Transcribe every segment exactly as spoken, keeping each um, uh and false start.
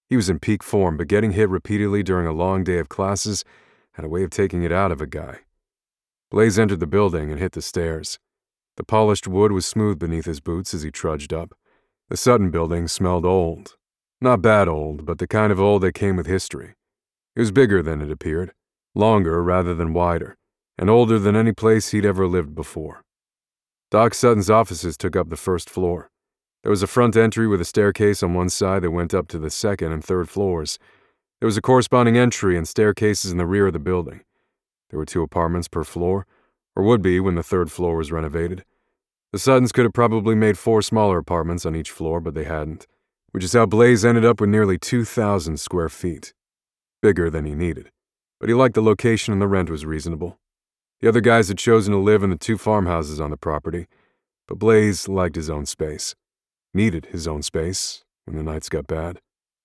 He was in peak form, but getting hit repeatedly during a long day of classes had a way of taking it out of a guy. Blaze entered the building and hit the stairs. The polished wood was smooth beneath his boots as he trudged up. The Sutton building smelled old. Not bad old, but the kind of old that came with history. It was bigger than it appeared, longer rather than wider, and older than any place he'd ever lived before. Doc Sutton's offices took up the first floor. There was a front entry with a staircase on one side that went up to the second and third floors. There was a corresponding entry and staircases in the rear of the building. There were two apartments per floor, or would be when the third floor was renovated. The Suttons could have probably made four smaller apartments on each floor, but they hadn't, which is how Blaze ended up with nearly two thousand square feet. Bigger than he needed, but he liked the location and the rent was reasonable. The other guys had chosen to live in the two farmhouses on the property, but Blaze liked his own space. Needed his own space when the nights got bad.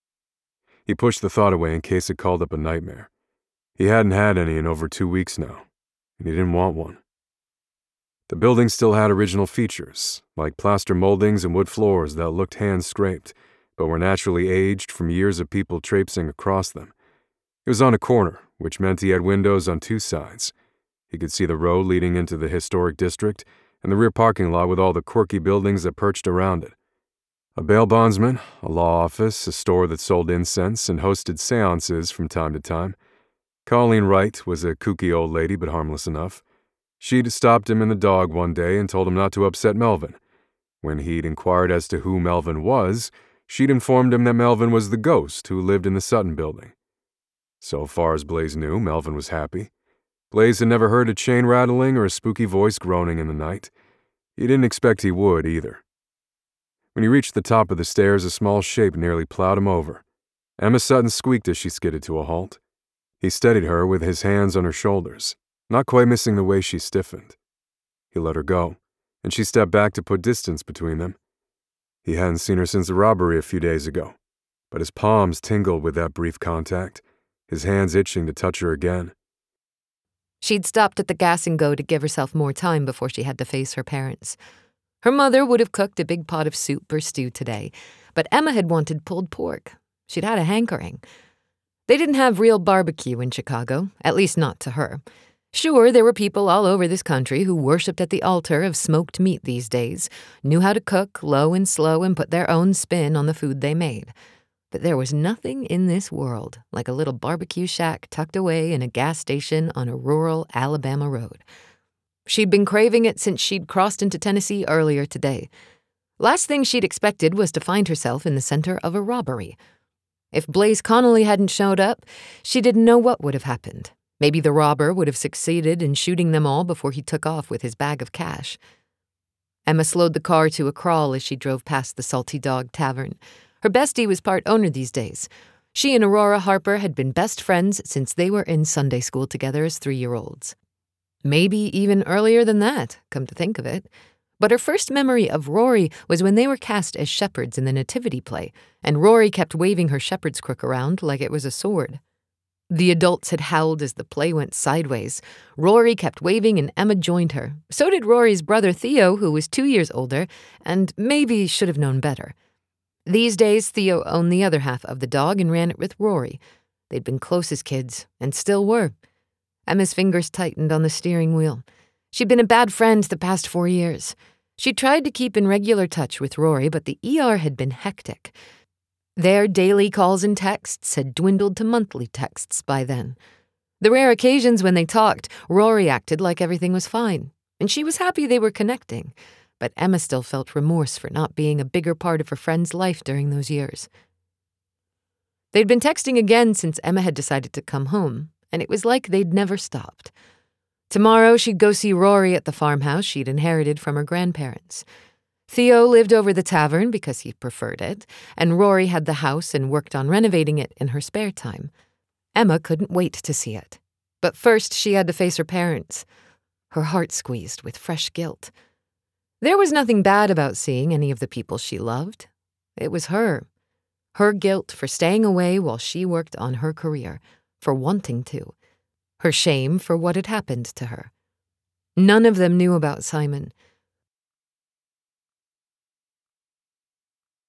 He pushed the thought away in case it called up a nightmare. He hadn't had any in over two weeks now, and he didn't want one. The building still had original features, like plaster moldings and wood floors that looked hand-scraped, but were naturally aged from years of people traipsing across them. It was on a corner, which meant he had windows on two sides. He could see the road leading into the historic district and the rear parking lot with all the quirky buildings that perched around it. A bail bondsman, a law office, a store that sold incense and hosted seances from time to time. Colleen Wright was a kooky old lady, but harmless enough. She'd stopped him and the dog one day and told him not to upset Melvin. When he'd inquired as to who Melvin was, she'd informed him that Melvin was the ghost who lived in the Sutton building. So far as Blaze knew, Melvin was happy. Blaze had never heard a chain rattling or a spooky voice groaning in the night. He didn't expect he would, either. When he reached the top of the stairs, a small shape nearly plowed him over. Emma Sutton squeaked as she skidded to a halt. He steadied her with his hands on her shoulders, not quite missing the way she stiffened. He let her go, and she stepped back to put distance between them. He hadn't seen her since the robbery a few days ago, but his palms tingled with that brief contact, his hands itching to touch her again. She'd stopped at the Gas and Go to give herself more time before she had to face her parents. Her mother would have cooked a big pot of soup or stew today, but Emma had wanted pulled pork. She'd had a hankering. They didn't have real barbecue in Chicago, at least not to her. Sure, there were people all over this country who worshipped at the altar of smoked meat these days, knew how to cook low and slow and put their own spin on the food they made. But there was nothing in this world like a little barbecue shack tucked away in a gas station on a rural Alabama road. She'd been craving it since she'd crossed into Tennessee earlier today. Last thing she'd expected was to find herself in the center of a robbery. If Blaze Connolly hadn't showed up, she didn't know what would have happened. Maybe the robber would have succeeded in shooting them all before he took off with his bag of cash. Emma slowed the car to a crawl as she drove past the Salty Dog Tavern. Her bestie was part owner these days. She and Aurora Harper had been best friends since they were in Sunday school together as three-year-olds. Maybe even earlier than that, come to think of it. But her first memory of Rory was when they were cast as shepherds in the nativity play, and Rory kept waving her shepherd's crook around like it was a sword. The adults had howled as the play went sideways. Rory kept waving and Emma joined her. So did Rory's brother Theo, who was two years older, and maybe should have known better. These days, Theo owned the other half of the dog and ran it with Rory. They'd been close as kids, and still were. Emma's fingers tightened on the steering wheel. She'd been a bad friend the past four years. She tried to keep in regular touch with Rory, but the E R had been hectic. Their daily calls and texts had dwindled to monthly texts by then. The rare occasions when they talked, Rory acted like everything was fine, and she was happy they were connecting. But Emma still felt remorse for not being a bigger part of her friend's life during those years. They'd been texting again since Emma had decided to come home, and it was like they'd never stopped. Tomorrow she'd go see Rory at the farmhouse she'd inherited from her grandparents. Theo lived over the tavern because he preferred it, and Rory had the house and worked on renovating it in her spare time. Emma couldn't wait to see it. But first she had to face her parents. Her heart squeezed with fresh guilt. There was nothing bad about seeing any of the people she loved. It was her. Her guilt for staying away while she worked on her career, for wanting to. Her shame for what had happened to her. None of them knew about Simon.